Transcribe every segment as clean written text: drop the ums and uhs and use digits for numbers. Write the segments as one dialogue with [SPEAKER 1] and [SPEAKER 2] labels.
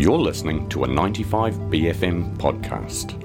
[SPEAKER 1] You're listening to a 95BFM podcast.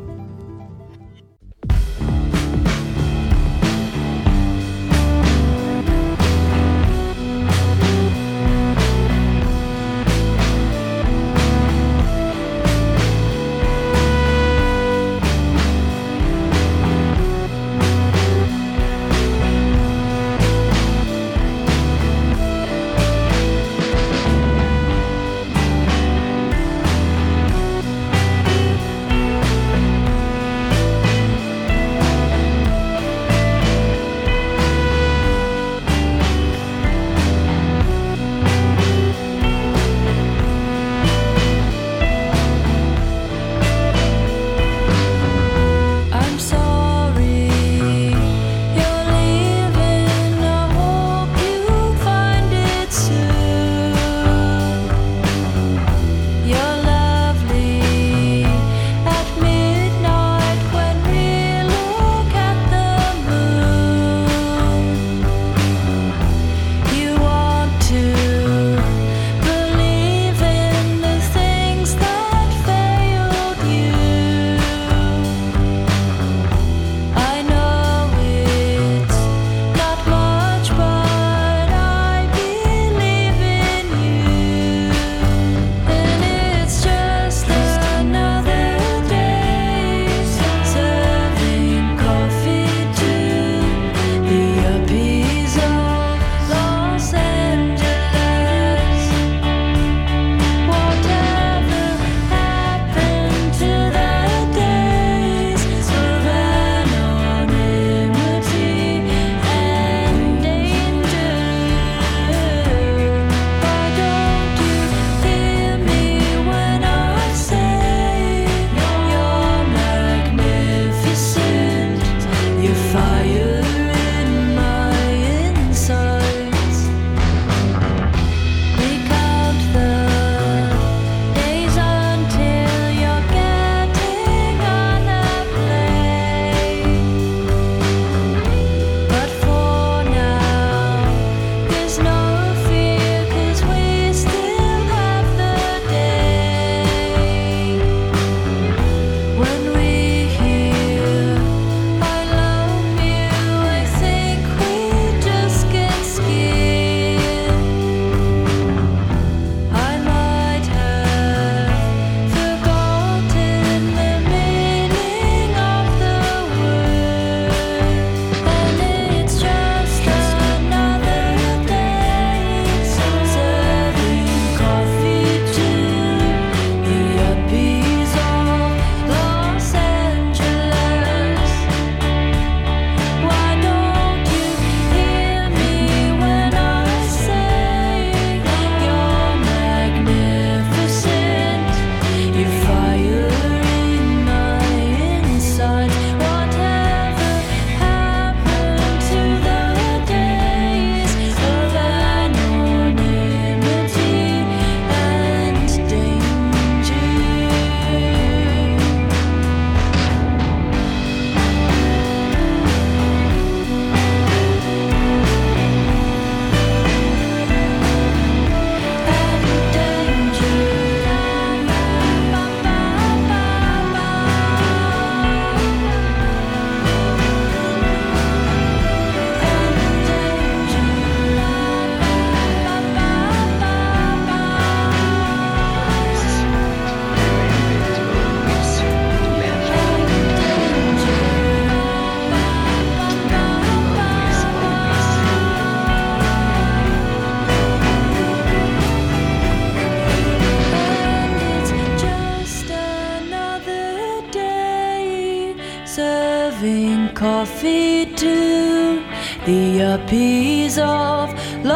[SPEAKER 2] Coffee to the yuppies of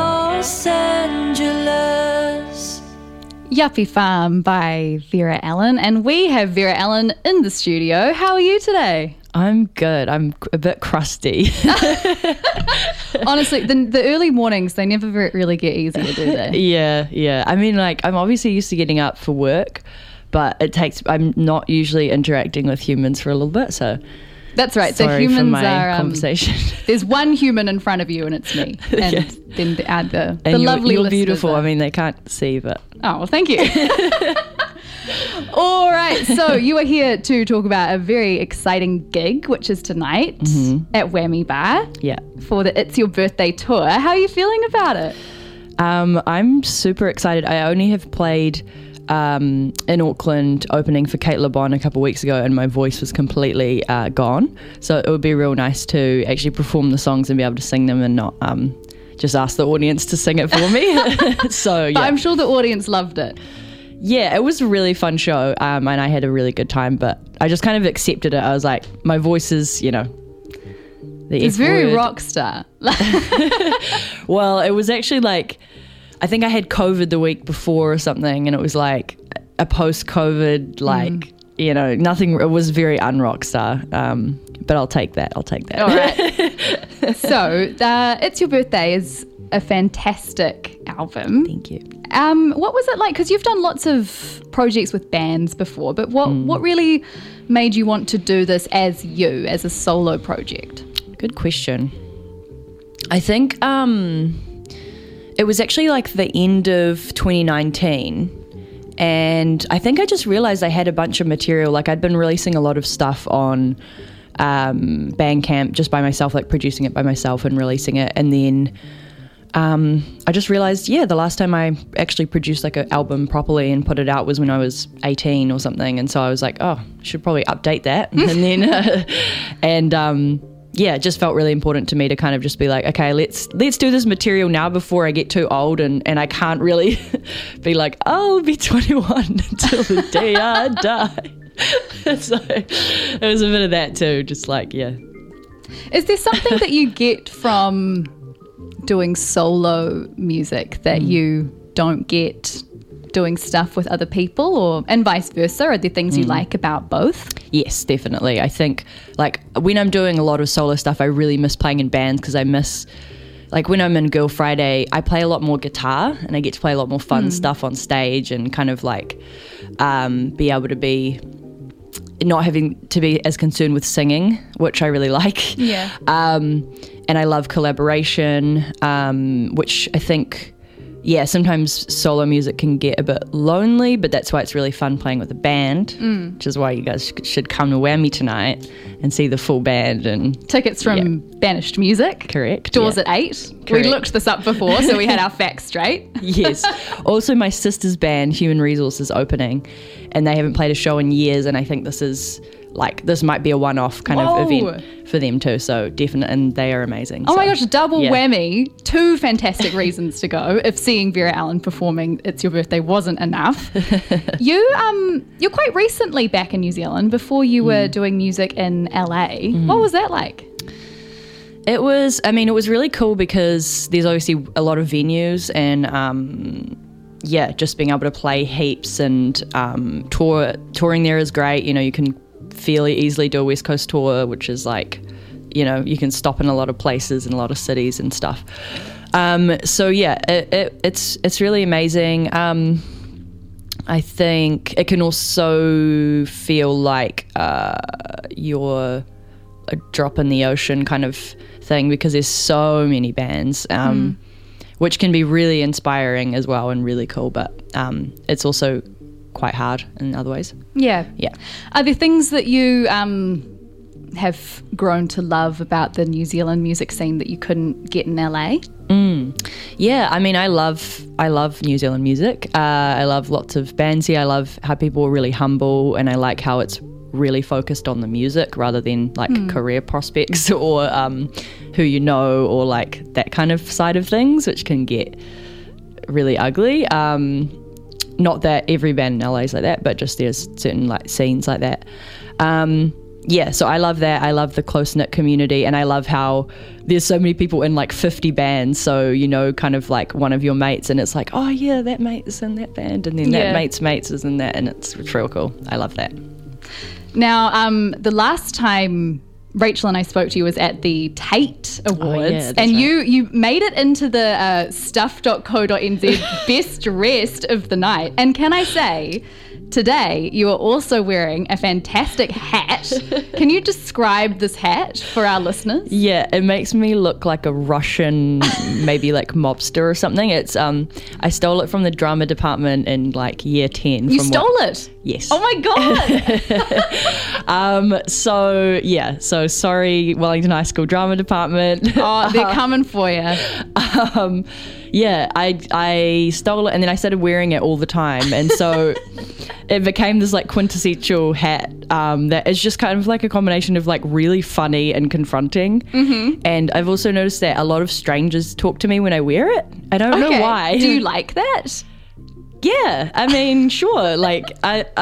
[SPEAKER 2] Los Angeles.
[SPEAKER 3] Yuppie Farm by Vera Allen, and we have Vera Allen in the studio. How are you today?
[SPEAKER 2] I'm good. I'm a bit crusty.
[SPEAKER 3] Honestly, the early mornings, they never really get easier, do they?
[SPEAKER 2] Yeah. I mean, like, I'm obviously used to getting up for work, but I'm not usually interacting with humans for a little bit, so...
[SPEAKER 3] That's right.
[SPEAKER 2] Sorry
[SPEAKER 3] the humans
[SPEAKER 2] for my
[SPEAKER 3] are
[SPEAKER 2] conversation.
[SPEAKER 3] There's one human in front of you, and it's me. And
[SPEAKER 2] yes.
[SPEAKER 3] then the
[SPEAKER 2] and
[SPEAKER 3] lovely
[SPEAKER 2] you're
[SPEAKER 3] listeners
[SPEAKER 2] beautiful.
[SPEAKER 3] are...
[SPEAKER 2] I mean, they can't see, but
[SPEAKER 3] Oh, well, thank you. All right, so you are here to talk about a very exciting gig, which is tonight at Whammy Bar
[SPEAKER 2] Yeah.
[SPEAKER 3] for the It's Your Birthday tour. How are you feeling about it?
[SPEAKER 2] I'm super excited. I only have played in Auckland opening for Kate Le Bon a couple of weeks ago, and my voice was completely gone. So it would be real nice to actually perform the songs and be able to sing them and not just ask the audience to sing it for me. So, yeah.
[SPEAKER 3] But I'm sure the audience loved it.
[SPEAKER 2] Yeah, it was a really fun show, and I had a really good time, but I just kind of accepted it. I was like, my voice is, the
[SPEAKER 3] It's
[SPEAKER 2] F
[SPEAKER 3] very
[SPEAKER 2] word.
[SPEAKER 3] rock star.
[SPEAKER 2] Well, it was actually like, I think I had COVID the week before or something, and it was like a post-COVID, like, nothing, it was very un-rock star, but I'll take that.
[SPEAKER 3] All right. So, It's Your Birthday is a fantastic album.
[SPEAKER 2] Thank you.
[SPEAKER 3] What was it like? Because you've done lots of projects with bands before, but what really made you want to do this as you, as a solo project?
[SPEAKER 2] Good question. I think it was actually like the end of 2019, and I think I just realized I had a bunch of material. Like, I'd been releasing a lot of stuff on Bandcamp just by myself, like producing it by myself and releasing it, and then I just realized, the last time I actually produced like an album properly and put it out was when I was 18 or something, and so I was like, I should probably update that, and then it just felt really important to me to kind of just be like, okay, let's do this material now before I get too old, and I can't really be like, I'll be 21 until the day I die. So it was a bit of that too, just like,
[SPEAKER 3] Is there something that you get from doing solo music that you don't get doing stuff with other people, and vice versa? Are there things you like about both?
[SPEAKER 2] Yes, definitely. I think like when I'm doing a lot of solo stuff, I really miss playing in bands, because I miss, like when I'm in Girl Friday, I play a lot more guitar and I get to play a lot more fun stuff on stage, and kind of like be able to be not having to be as concerned with singing, which I really like.
[SPEAKER 3] Yeah.
[SPEAKER 2] And I love collaboration, which I think, sometimes solo music can get a bit lonely, but that's why it's really fun playing with a band, which is why you guys should come to Whammy tonight and see the full band. And
[SPEAKER 3] Tickets from Banished Music.
[SPEAKER 2] Correct.
[SPEAKER 3] Doors at 8. We
[SPEAKER 2] Correct.
[SPEAKER 3] looked this up before, so we had our facts straight.
[SPEAKER 2] Yes. Also, my sister's band, Human Resources, opening, and they haven't played a show in years, and I think this might be a one-off kind of event for them too. So definitely, and they are amazing.
[SPEAKER 3] Oh my gosh, double
[SPEAKER 2] yeah.
[SPEAKER 3] whammy. 2 fantastic reasons to go if seeing Vera Ellen performing It's Your Birthday wasn't enough. You're quite recently back in New Zealand before you were doing music in LA. What was that like?
[SPEAKER 2] It was really cool because there's obviously a lot of venues, and just being able to play heaps and touring there is great. You can fairly easily do a West Coast tour, which is like, you can stop in a lot of places and a lot of cities and stuff. It's really amazing. I think it can also feel like you're a drop in the ocean kind of thing, because there's so many bands, which can be really inspiring as well and really cool, but it's also quite hard in other ways.
[SPEAKER 3] Yeah.
[SPEAKER 2] Yeah.
[SPEAKER 3] Are there things that you have grown to love about the New Zealand music scene that you couldn't get in LA?
[SPEAKER 2] Yeah, I love New Zealand music. I love lots of bands here. I love how people are really humble, and I like how it's really focused on the music rather than like career prospects or who or like that kind of side of things, which can get really ugly. Not that every band in LA is like that, but just there's certain like scenes like that. So I love that. I love the close-knit community, and I love how there's so many people in like 50 bands, so kind of like one of your mates, and it's like, oh yeah, that mate is in that band, and then that mate's mates is in that, and it's real cool. I love that.
[SPEAKER 3] Now, the last time Rachel and I spoke to you was at the Tate Awards, and
[SPEAKER 2] right.
[SPEAKER 3] you made it into the stuff.co.nz best dressed of the night. And can I say, today you are also wearing a fantastic hat. Can you describe this hat for our listeners?
[SPEAKER 2] Yeah, it makes me look like a Russian, maybe like mobster or something. It's I stole it from the drama department in like year 10.
[SPEAKER 3] You stole it?
[SPEAKER 2] Yes.
[SPEAKER 3] Oh my God.
[SPEAKER 2] So sorry, Wellington High School drama department.
[SPEAKER 3] Oh, they're coming for you.
[SPEAKER 2] Yeah, I stole it and then I started wearing it all the time. And so it became this like quintessential hat that is just kind of like a combination of like really funny and confronting. Mm-hmm. And I've also noticed that a lot of strangers talk to me when I wear it. I don't know why.
[SPEAKER 3] Do you like that?
[SPEAKER 2] Yeah, I mean, sure. Like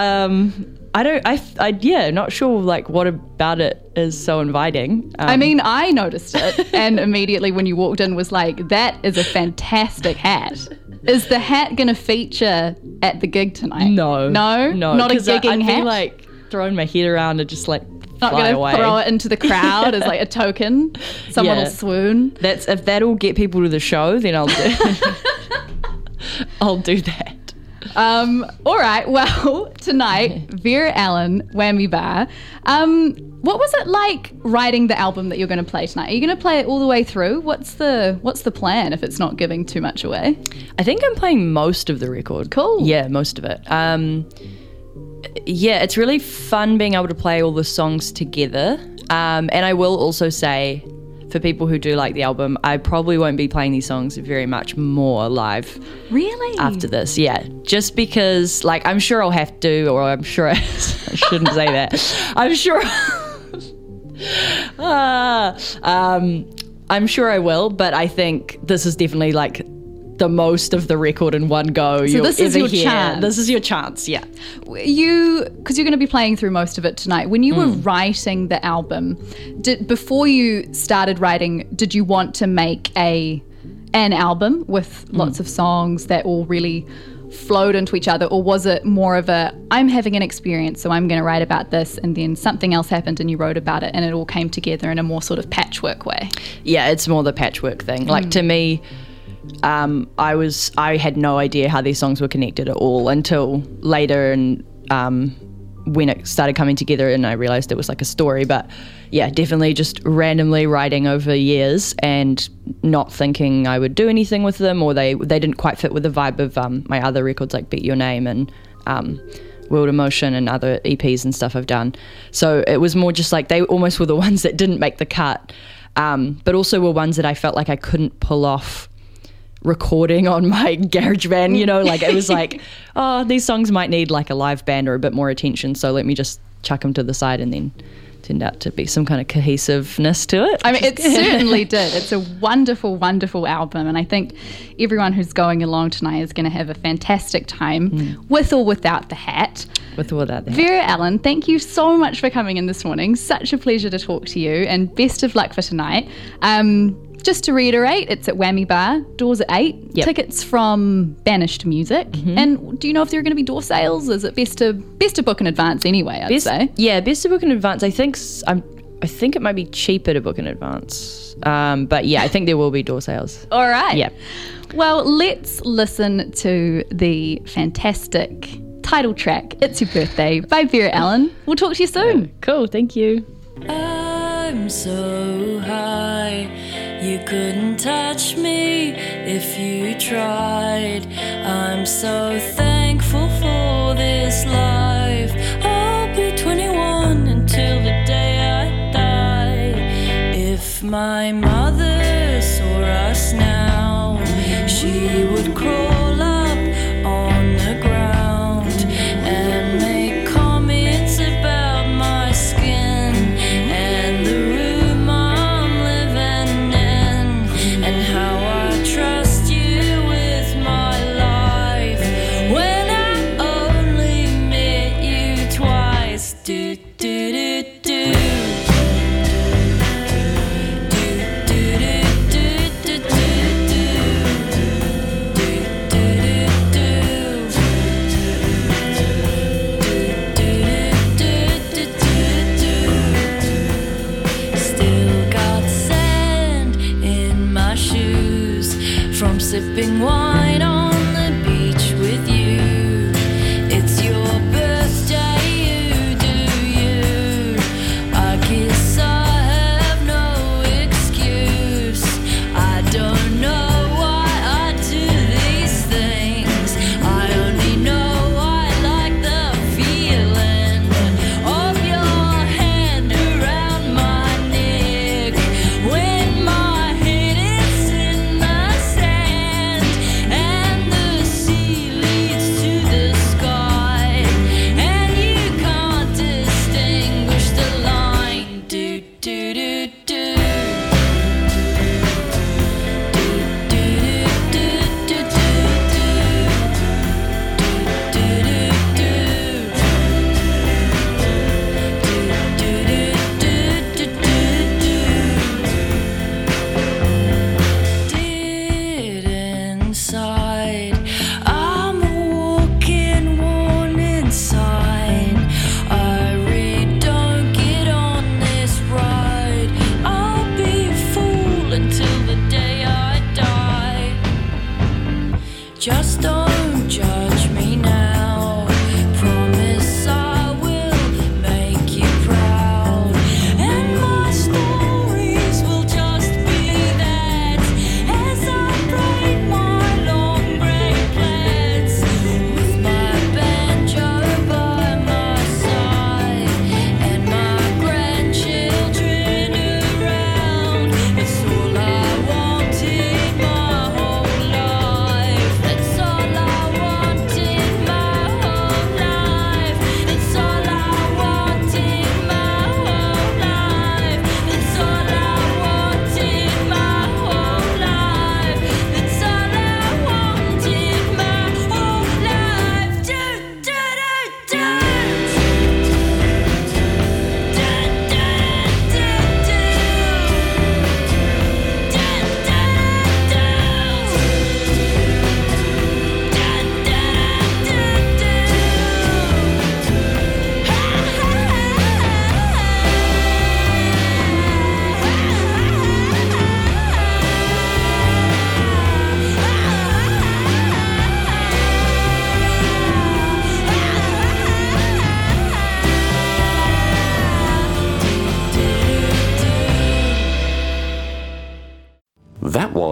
[SPEAKER 2] not sure like what about it is so inviting.
[SPEAKER 3] I mean, I noticed it and immediately when you walked in was like, that is a fantastic hat. Is the hat going to feature at the gig tonight?
[SPEAKER 2] No.
[SPEAKER 3] Not a gigging hat?
[SPEAKER 2] I'd be like throwing my head around and just like
[SPEAKER 3] not
[SPEAKER 2] going to
[SPEAKER 3] throw it into the crowd as like a token. Someone will swoon.
[SPEAKER 2] If that'll get people to the show, then I'll do that.
[SPEAKER 3] All right. Well, tonight, Vera Allen, Whammy Bar. What was it like writing the album that you're going to play tonight? Are you going to play it all the way through? What's the plan if it's not giving too much away?
[SPEAKER 2] I think I'm playing most of the record.
[SPEAKER 3] Cool.
[SPEAKER 2] Yeah, most of it. Yeah, it's really fun being able to play all the songs together. And I will also say, for people who do like the album, I probably won't be playing these songs very much more live.
[SPEAKER 3] Really?
[SPEAKER 2] After this, yeah. Just because, like, I'm sure I'll have to, or I'm sure I shouldn't say that. I'm sure... I'm sure I will, but I think this is definitely, like, the most of the record in one go.
[SPEAKER 3] So this is your chance.
[SPEAKER 2] This is your chance, yeah.
[SPEAKER 3] Because you're going to be playing through most of it tonight. When you were writing the album, before you started writing, did you want to make an album with lots of songs that all really flowed into each other, or was it more of I'm having an experience, so I'm going to write about this, and then something else happened and you wrote about it and it all came together in a more sort of patchwork way? Yeah, it's more the patchwork thing. Like, to me, I had no idea how these songs were connected at all until later, and when it started coming together and I realized it was like a story. But yeah, definitely just randomly writing over years and not thinking I would do anything with them, or they didn't quite fit with the vibe of my other records like Beat Your Name and World Emotion and other EPs and stuff I've done. So it was more just like they almost were the ones that didn't make the cut, but also were ones that I felt like I couldn't pull off recording on my GarageBand, you know, like it was like, oh, these songs might need like a live band or a bit more attention, so let me just chuck them to the side, and then turned out to be some kind of cohesiveness to it. I mean, it certainly did. It's a wonderful, wonderful album, and I think everyone who's going along tonight is going to have a fantastic time with or without the hat. With or without the hat. Vera Allen, thank you so much for coming in this morning. Such a pleasure to talk to you, and best of luck for tonight. Just to reiterate, it's at Whammy Bar, doors at 8. Yep. Tickets from Banished Music. Mm-hmm. And do you know if there are going to be door sales? Is it best to book in advance anyway, I'd say? Yeah, best to book in advance. I think it might be cheaper to book in advance. But yeah, I think there will be door sales. All right. Yeah. Well, let's listen to the fantastic title track, It's Your Birthday, by Vera Allen. We'll talk to you soon. Cool, thank you. I'm so high, you couldn't touch me if you tried. I'm so thankful for this life. I'll be 21 until the day I die. If my mother saw us now, she would crawl up on the ground and make comments about my skin and the room I'm living in, and how I trust you with my life when I only met you twice. Do do do do. Sipping wine on the beach with you. It's your birthday.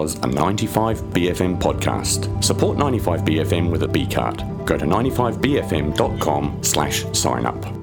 [SPEAKER 1] was a 95BFM podcast. Support 95BFM with a B card. Go to 95bfm.com/sign up.